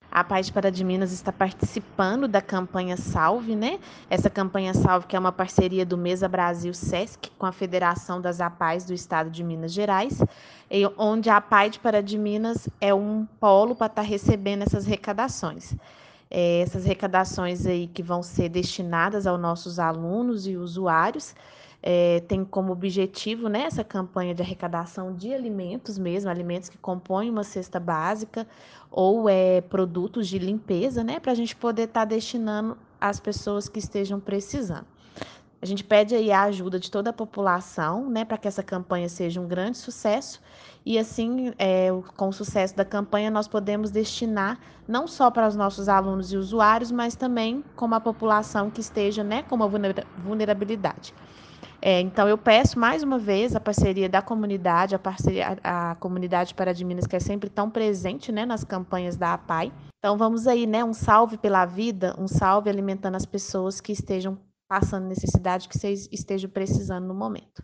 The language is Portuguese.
A Paz de Minas está participando da campanha Salve, né? Essa campanha Salve, que é uma parceria do Mesa Brasil Sesc com a Federação das APAES do Estado de Minas Gerais, onde a APAE de Minas é um polo para estar recebendo essas arrecadações. Essas arrecadações aí que vão ser destinadas aos nossos alunos e usuários, tem como objetivo, né, essa campanha de arrecadação de alimentos mesmo, alimentos que compõem uma cesta básica ou produtos de limpeza, né, para a gente poder estar destinando às pessoas que estejam precisando. A gente pede aí a ajuda de toda a população, né, para que essa campanha seja um grande sucesso. E assim, com o sucesso da campanha, nós podemos destinar não só para os nossos alunos e usuários, mas também como a população que esteja, né, com uma vulnerabilidade. Então, eu peço mais uma vez a parceria da comunidade, a comunidade de Minas, que é sempre tão presente, né, nas campanhas da APAE. Então, vamos aí, né, um salve pela vida, um salve alimentando as pessoas que estejam passando necessidade, que vocês estejam precisando no momento.